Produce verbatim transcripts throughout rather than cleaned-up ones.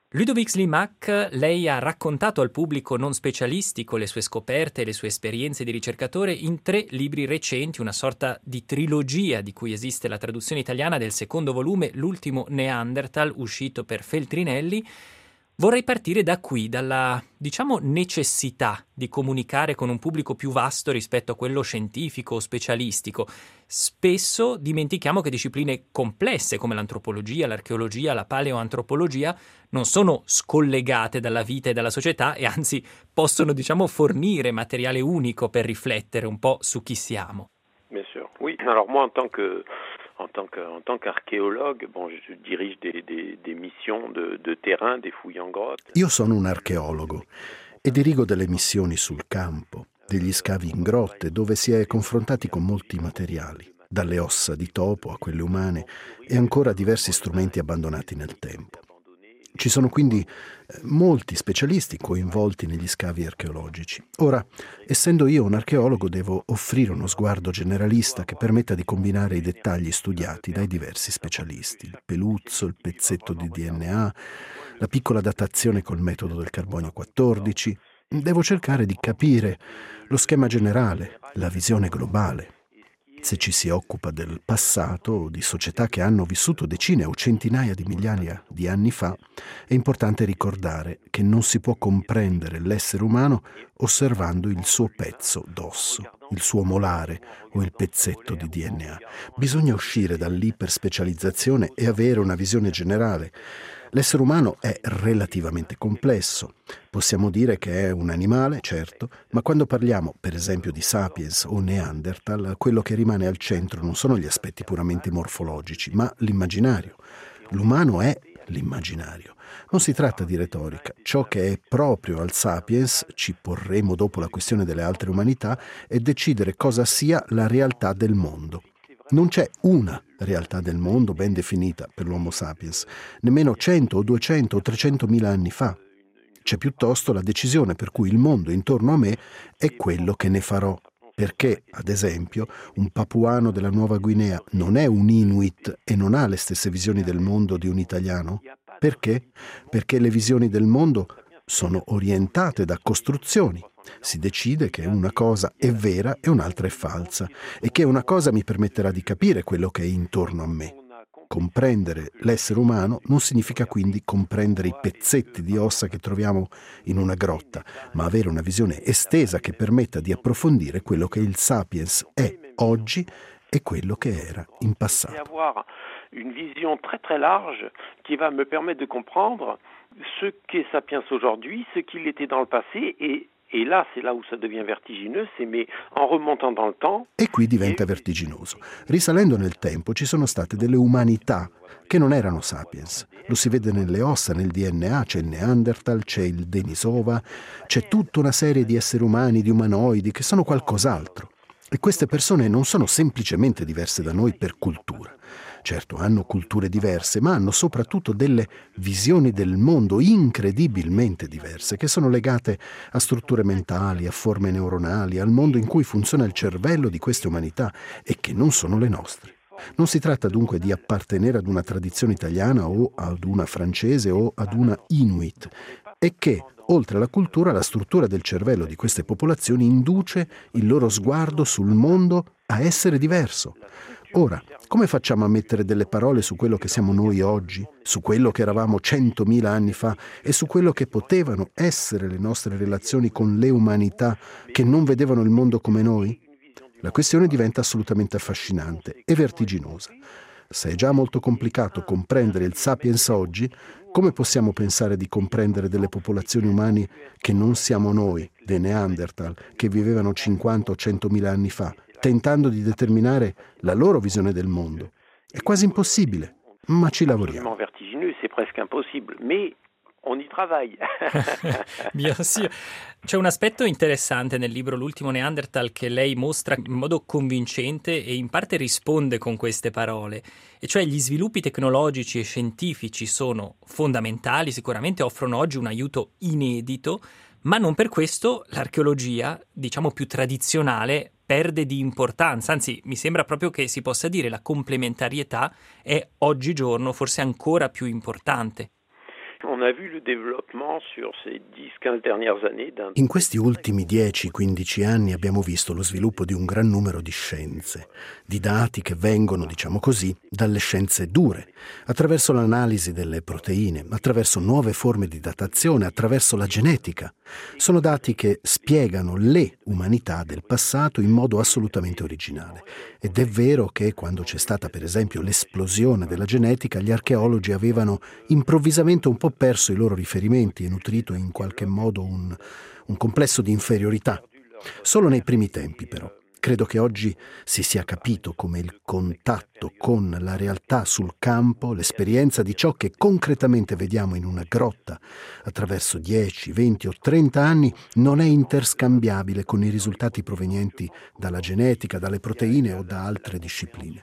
Ludovic Slimak, lei ha raccontato al pubblico non specialistico le sue scoperte e le sue esperienze di ricercatore in tre libri recenti, una sorta di trilogia di cui esiste la traduzione italiana del secondo volume, l'ultimo Neanderthal, uscito per Feltrinelli. Vorrei partire da qui, dalla, diciamo, necessità di comunicare con un pubblico più vasto rispetto a quello scientifico o specialistico. Spesso dimentichiamo che discipline complesse come l'antropologia, l'archeologia, la paleoantropologia non sono scollegate dalla vita e dalla società e anzi possono, diciamo, fornire materiale unico per riflettere un po' su chi siamo. Bien sûr. Oui, alors moi en tant que En tant, que, en tant qu'archéologue, bon, je dirige des, des, des missions de, de terrain, des fouilles en grotte. Io sono un archeologo e dirigo delle missioni sul campo, degli scavi in grotte dove si è confrontati con molti materiali, dalle ossa di topo a quelle umane e ancora diversi strumenti abbandonati nel tempo. Ci sono quindi molti specialisti coinvolti negli scavi archeologici. Ora, essendo io un archeologo, devo offrire uno sguardo generalista che permetta di combinare i dettagli studiati dai diversi specialisti, il peluzzo, il pezzetto di D N A, la piccola datazione col metodo del carbonio quattordici. Devo cercare di capire lo schema generale, la visione globale. Se ci si occupa del passato o di società che hanno vissuto decine o centinaia di migliaia di anni fa, è importante ricordare che non si può comprendere l'essere umano osservando il suo pezzo d'osso, il suo molare o il pezzetto di D N A. Bisogna uscire dall'iperspecializzazione e avere una visione generale. L'essere umano è relativamente complesso. Possiamo dire che è un animale, certo, ma quando parliamo, per esempio, di Sapiens o Neanderthal, quello che rimane al centro non sono gli aspetti puramente morfologici, ma l'immaginario. L'umano è l'immaginario. Non si tratta di retorica. Ciò che è proprio al Sapiens, ci porremo dopo la questione delle altre umanità, è decidere cosa sia la realtà del mondo. Non c'è una realtà del mondo ben definita per l'Homo sapiens, nemmeno cento o duecento o trecentomila anni fa. C'è piuttosto la decisione per cui il mondo intorno a me è quello che ne farò. Perché, ad esempio, un papuano della Nuova Guinea non è un Inuit e non ha le stesse visioni del mondo di un italiano? Perché? Perché le visioni del mondo sono orientate da costruzioni. Si decide che una cosa è vera e un'altra è falsa e che una cosa mi permetterà di capire quello che è intorno a me. Comprendere l'essere umano non significa quindi comprendere i pezzetti di ossa che troviamo in una grotta, ma avere una visione estesa che permetta di approfondire quello che il Sapiens è oggi e quello che era in passato. Une vision très très large qui va me permettre de comprendre ce qu'est Sapiens aujourd'hui, ce qu'il était dans le passé et Et là, c'est là où ça devient vertigineux, c'est mais en remontant dans le temps. E qui diventa vertiginoso. Risalendo nel tempo ci sono state delle umanità che non erano sapiens. Lo si vede nelle ossa, nel D N A, c'è il Neanderthal, c'è il Denisova, c'è tutta una serie di esseri umani, di umanoidi che sono qualcos'altro. E queste persone non sono semplicemente diverse da noi per cultura. Certo, hanno culture diverse, ma hanno soprattutto delle visioni del mondo incredibilmente diverse, che sono legate a strutture mentali, a forme neuronali, al mondo in cui funziona il cervello di queste umanità e che non sono le nostre. Non si tratta dunque di appartenere ad una tradizione italiana o ad una francese o ad una Inuit, e che, oltre alla cultura, la struttura del cervello di queste popolazioni induce il loro sguardo sul mondo a essere diverso. Ora, come facciamo a mettere delle parole su quello che siamo noi oggi, su quello che eravamo centomila anni fa e su quello che potevano essere le nostre relazioni con le umanità che non vedevano il mondo come noi? La questione diventa assolutamente affascinante e vertiginosa. Se è già molto complicato comprendere il Sapiens oggi, come possiamo pensare di comprendere delle popolazioni umane che non siamo noi, dei Neanderthal, che vivevano cinquanta o centomila anni fa, tentando di determinare la loro visione del mondo? È quasi impossibile, ma ci lavoriamo. Vertigineux, c'est presque impossible, mais on y travaille. Bien sûr. C'è un aspetto interessante nel libro L'ultimo Neanderthal che lei mostra in modo convincente e in parte risponde con queste parole, e cioè gli sviluppi tecnologici e scientifici sono fondamentali, sicuramente offrono oggi un aiuto inedito, ma non per questo l'archeologia, diciamo più tradizionale, perde di importanza. Anzi, mi sembra proprio che si possa dire la complementarietà è oggigiorno forse ancora più importante. In questi ultimi dieci quindici anni abbiamo visto lo sviluppo di un gran numero di scienze, di dati che vengono, diciamo così, dalle scienze dure, attraverso l'analisi delle proteine, attraverso nuove forme di datazione, attraverso la genetica. Sono dati che spiegano le umanità del passato in modo assolutamente originale. Ed è vero che quando c'è stata, per esempio, l'esplosione della genetica, gli archeologi avevano improvvisamente un po' perso i loro riferimenti e nutrito in qualche modo un, un complesso di inferiorità. Solo nei primi tempi, però. Credo che oggi si sia capito come il contatto con la realtà sul campo, l'esperienza di ciò che concretamente vediamo in una grotta attraverso dieci, venti o trenta anni non è interscambiabile con i risultati provenienti dalla genetica, dalle proteine o da altre discipline.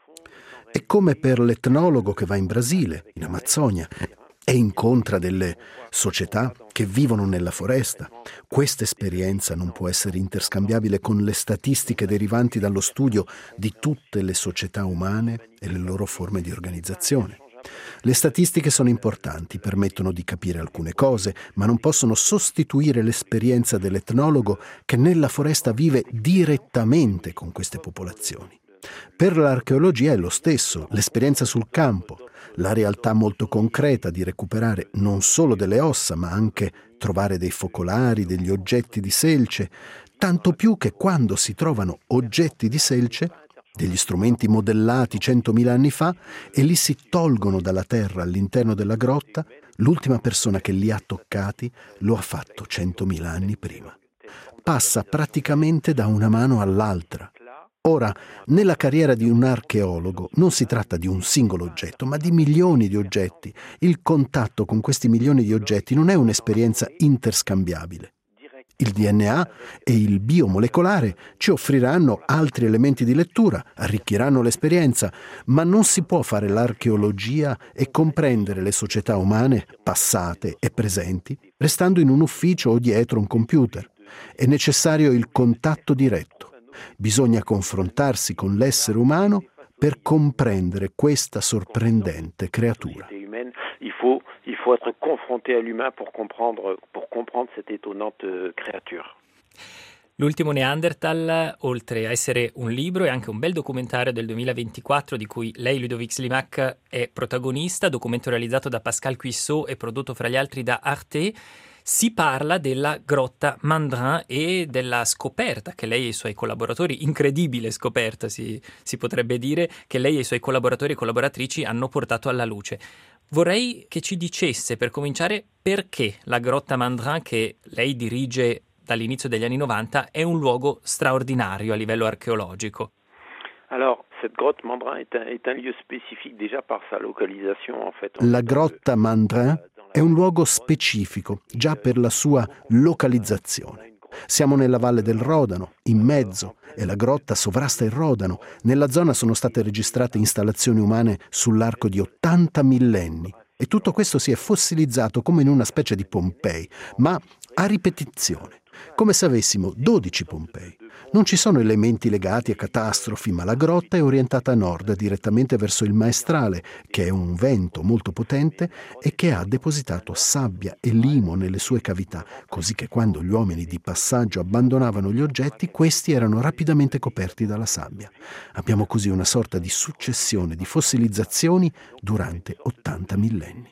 È come per l'etnologo che va in Brasile, in Amazzonia, e incontra delle società che vivono nella foresta. Questa esperienza non può essere interscambiabile con le statistiche derivanti dallo studio di tutte le società umane e le loro forme di organizzazione. Le statistiche sono importanti, permettono di capire alcune cose, ma non possono sostituire l'esperienza dell'etnologo che nella foresta vive direttamente con queste popolazioni. Per l'archeologia è lo stesso, l'esperienza sul campo, la realtà molto concreta di recuperare non solo delle ossa, ma anche trovare dei focolari, degli oggetti di selce, tanto più che quando si trovano oggetti di selce, degli strumenti modellati centomila anni fa, e li si tolgono dalla terra all'interno della grotta, l'ultima persona che li ha toccati lo ha fatto centomila anni prima. Passa praticamente da una mano all'altra. Ora, nella carriera di un archeologo non si tratta di un singolo oggetto, ma di milioni di oggetti. Il contatto con questi milioni di oggetti non è un'esperienza interscambiabile. Il D N A e il biomolecolare ci offriranno altri elementi di lettura, arricchiranno l'esperienza, ma non si può fare l'archeologia e comprendere le società umane, passate e presenti, restando in un ufficio o dietro un computer. È necessario il contatto diretto. Bisogna confrontarsi con l'essere umano per comprendere questa sorprendente creatura. Il faut, il faut être confronté à l'humain pour comprendre, pour comprendre cette étonnante créature. L'ultimo Neanderthal, oltre a essere un libro, è anche un bel documentario del duemilaventiquattro di cui lei, Ludovic Slimak, è protagonista, documento realizzato da Pascal Cuissot e prodotto fra gli altri da Arte. Si parla della grotta Mandrin e della scoperta che lei e i suoi collaboratori, incredibile scoperta si, si potrebbe dire, che lei e i suoi collaboratori e collaboratrici hanno portato alla luce. Vorrei che ci dicesse, per cominciare, perché la grotta Mandrin, che lei dirige dall'inizio degli anni novanta, è un luogo straordinario a livello archeologico. Alors, cette grotte Mandrin est un, est un lieu spécifique déjà par sa localisation, en fait. La grotta Mandrin è un luogo specifico, già per la sua localizzazione. Siamo nella valle del Rodano, in mezzo, e la grotta sovrasta il Rodano. Nella zona sono state registrate installazioni umane sull'arco di ottanta millenni. E tutto questo si è fossilizzato come in una specie di Pompei, ma a ripetizione, come se avessimo dodici Pompei. Non ci sono elementi legati a catastrofi, ma la grotta è orientata a nord, direttamente verso il maestrale, che è un vento molto potente e che ha depositato sabbia e limo nelle sue cavità, così che quando gli uomini di passaggio abbandonavano gli oggetti, questi erano rapidamente coperti dalla sabbia. Abbiamo così una sorta di successione di fossilizzazioni durante ottanta millenni.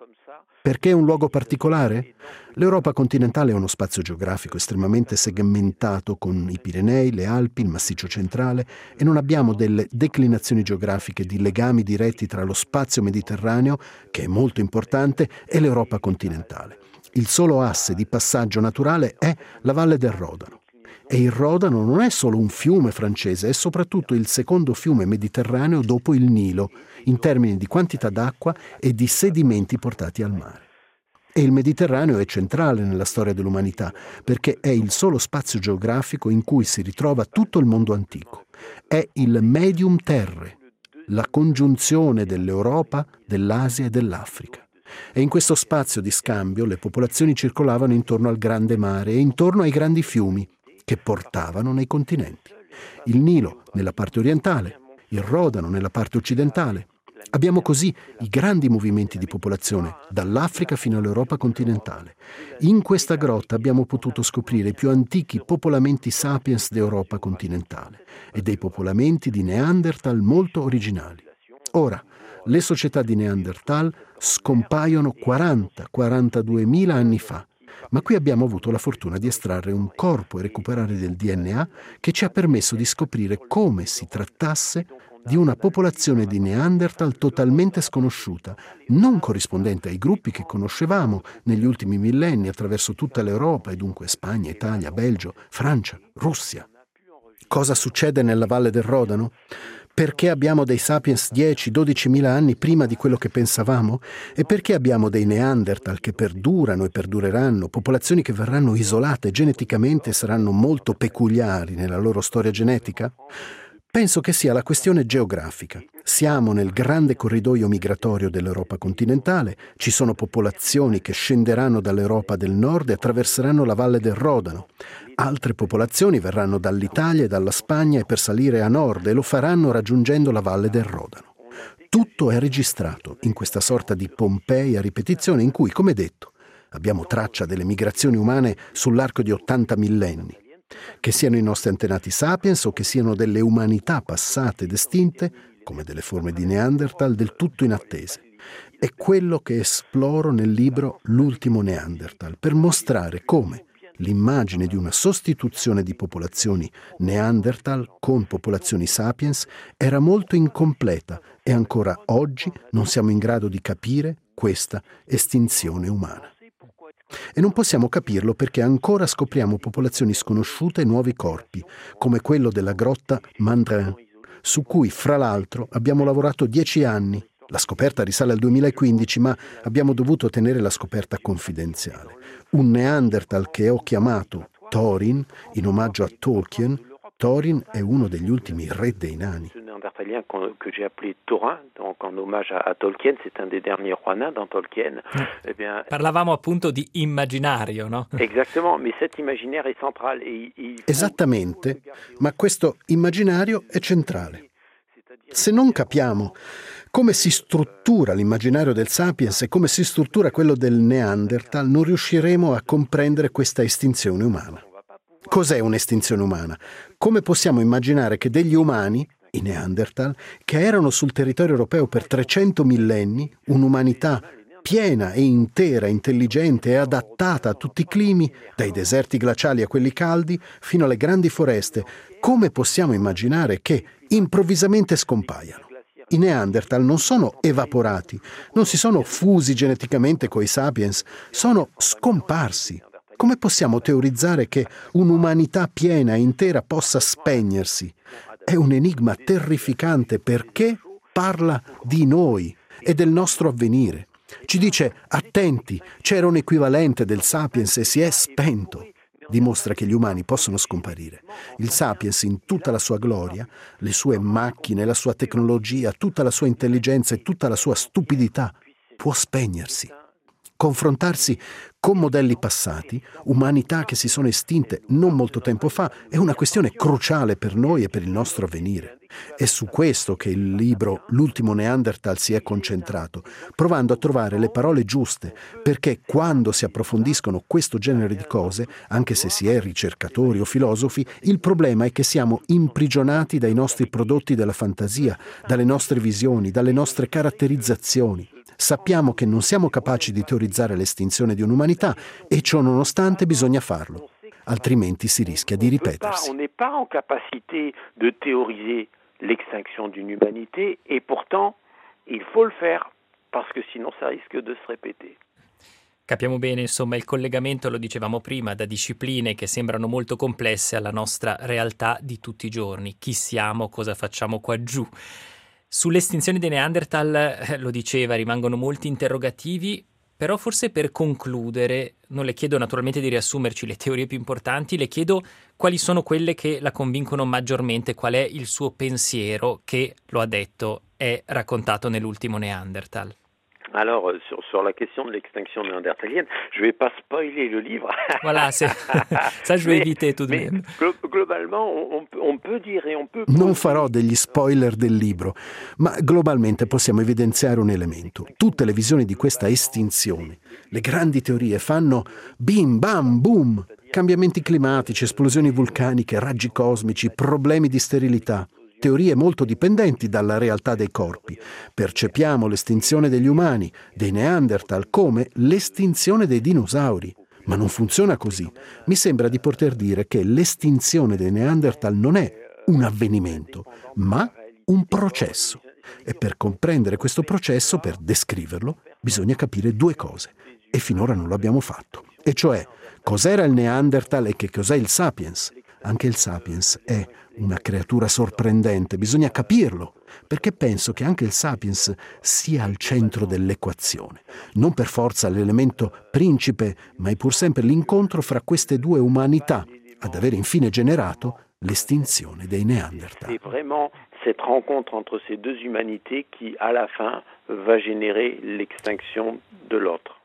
Perché è un luogo particolare? L'Europa continentale è uno spazio geografico estremamente segmentato con i Pirenei, le Alpi, il Massiccio centrale e non abbiamo delle declinazioni geografiche di legami diretti tra lo spazio mediterraneo, che è molto importante, e l'Europa continentale. Il solo asse di passaggio naturale è la Valle del Rodano. E il Rodano non è solo un fiume francese, è soprattutto il secondo fiume mediterraneo dopo il Nilo, in termini di quantità d'acqua e di sedimenti portati al mare. E il Mediterraneo è centrale nella storia dell'umanità, perché è il solo spazio geografico in cui si ritrova tutto il mondo antico. È il medium terre, la congiunzione dell'Europa, dell'Asia e dell'Africa. E in questo spazio di scambio le popolazioni circolavano intorno al grande mare e intorno ai grandi fiumi, che portavano nei continenti. Il Nilo nella parte orientale, il Rodano nella parte occidentale. Abbiamo così i grandi movimenti di popolazione, dall'Africa fino all'Europa continentale. In questa grotta abbiamo potuto scoprire i più antichi popolamenti sapiens d'Europa continentale e dei popolamenti di Neanderthal molto originali. Ora, le società di Neanderthal scompaiono quaranta quarantaduemila anni fa, ma qui abbiamo avuto la fortuna di estrarre un corpo e recuperare del D N A che ci ha permesso di scoprire come si trattasse di una popolazione di Neanderthal totalmente sconosciuta, non corrispondente ai gruppi che conoscevamo negli ultimi millenni attraverso tutta l'Europa e dunque Spagna, Italia, Belgio, Francia, Russia. Cosa succede nella Valle del Rodano? Perché abbiamo dei sapiens dieci dodicimila anni prima di quello che pensavamo? E perché abbiamo dei Neanderthal che perdurano e perdureranno, popolazioni che verranno isolate geneticamente e saranno molto peculiari nella loro storia genetica? Penso che sia la questione geografica. Siamo nel grande corridoio migratorio dell'Europa continentale, ci sono popolazioni che scenderanno dall'Europa del Nord e attraverseranno la Valle del Rodano. Altre popolazioni verranno dall'Italia e dalla Spagna e per salire a nord e lo faranno raggiungendo la Valle del Rodano. Tutto è registrato in questa sorta di Pompei a ripetizione in cui, come detto, abbiamo traccia delle migrazioni umane sull'arco di ottanta millenni. Che siano i nostri antenati sapiens o che siano delle umanità passate ed estinte, come delle forme di Neanderthal, del tutto inattese. È quello che esploro nel libro L'ultimo Neanderthal, per mostrare come l'immagine di una sostituzione di popolazioni Neanderthal con popolazioni sapiens era molto incompleta e ancora oggi non siamo in grado di capire questa estinzione umana. E non possiamo capirlo perché ancora scopriamo popolazioni sconosciute e nuovi corpi, come quello della grotta Mandrin, su cui, fra l'altro, abbiamo lavorato dieci anni. La scoperta risale al duemilaquindici, ma abbiamo dovuto tenere la scoperta confidenziale. Un Neanderthal che ho chiamato Thorin, in omaggio a Tolkien. Thorin è uno degli ultimi re dei nani. Néandertalien que j'ai appelé Thorin, donc en hommage à, à Tolkien, c'est un des derniers rois nains dans Tolkien. Eh bien, parlavamo appunto di immaginario, no? Exactement, mais cet imaginaire est central. Et, et Esattamente, ma questo immaginario è centrale. Se non capiamo come si struttura l'immaginario del Sapiens e come si struttura quello del Neanderthal, non riusciremo a comprendere questa estinzione umana. Cos'è un'estinzione umana? Come possiamo immaginare che degli umani, i Neanderthal, che erano sul territorio europeo per trecento millenni, un'umanità piena e intera, intelligente e adattata a tutti i climi, dai deserti glaciali a quelli caldi, fino alle grandi foreste, come possiamo immaginare che improvvisamente scompaiano? I Neanderthal non sono evaporati, non si sono fusi geneticamente coi Sapiens, sono scomparsi. Come possiamo teorizzare che un'umanità piena e intera possa spegnersi? È un enigma terrificante perché parla di noi e del nostro avvenire. Ci dice, attenti, c'era un equivalente del Sapiens e si è spento. Dimostra che gli umani possono scomparire. Il Sapiens in tutta la sua gloria, le sue macchine, la sua tecnologia, tutta la sua intelligenza e tutta la sua stupidità, può spegnersi. Confrontarsi con modelli passati, umanità che si sono estinte non molto tempo fa, è una questione cruciale per noi e per il nostro avvenire. È su questo che il libro L'ultimo Neanderthal si è concentrato, provando a trovare le parole giuste, perché quando si approfondiscono questo genere di cose, anche se si è ricercatori o filosofi, il problema è che siamo imprigionati dai nostri prodotti della fantasia, dalle nostre visioni, dalle nostre caratterizzazioni. Sappiamo che non siamo capaci di teorizzare l'estinzione di un'umanità e ciò nonostante bisogna farlo, altrimenti si rischia di ripetersi. On n'est pas en capacité de théoriser l'extinction d'une humanité et pourtant il faut le faire parce que sinon ça risque de se répéter. Capiamo bene, insomma, il collegamento, lo dicevamo prima, da discipline che sembrano molto complesse alla nostra realtà di tutti i giorni. Chi siamo, cosa facciamo qua giù? Sull'estinzione dei Neanderthal, eh, lo diceva, rimangono molti interrogativi, però forse per concludere, non le chiedo naturalmente di riassumerci le teorie più importanti, le chiedo quali sono quelle che la convincono maggiormente, qual è il suo pensiero che, lo ha detto, è raccontato nell'ultimo Neanderthal. Alors, euh, sur, sur la question de l'extinction néandertalienne, je ne vais pas spoiler le livre. Voilà, c'est... ça je vais mais, éviter tout de mais même. Glo- globalement, on, on peut dire e on peut... Non farò degli spoiler del libro, ma globalmente possiamo evidenziare un elemento. Tutte le visioni di questa estinzione, le grandi teorie fanno bim, bam, boom, cambiamenti climatici, esplosioni vulcaniche, raggi cosmici, problemi di sterilità. Teorie molto dipendenti dalla realtà dei corpi. Percepiamo l'estinzione degli umani, dei Neanderthal, come l'estinzione dei dinosauri. Ma non funziona così. Mi sembra di poter dire che l'estinzione dei Neanderthal non è un avvenimento, ma un processo. E per comprendere questo processo, per descriverlo, bisogna capire due cose. E finora non lo abbiamo fatto. E cioè, cos'era il Neanderthal e che cos'è il Sapiens? Anche il Sapiens è una creatura sorprendente, bisogna capirlo, perché penso che anche il Sapiens sia al centro dell'equazione. Non per forza l'elemento principe, ma è pur sempre l'incontro fra queste due umanità, ad avere infine generato l'estinzione dei Neanderthal. C'est vraiment cette rencontre entre ces deux humanités qui, à la fin, va générer l'extinction de l'autre.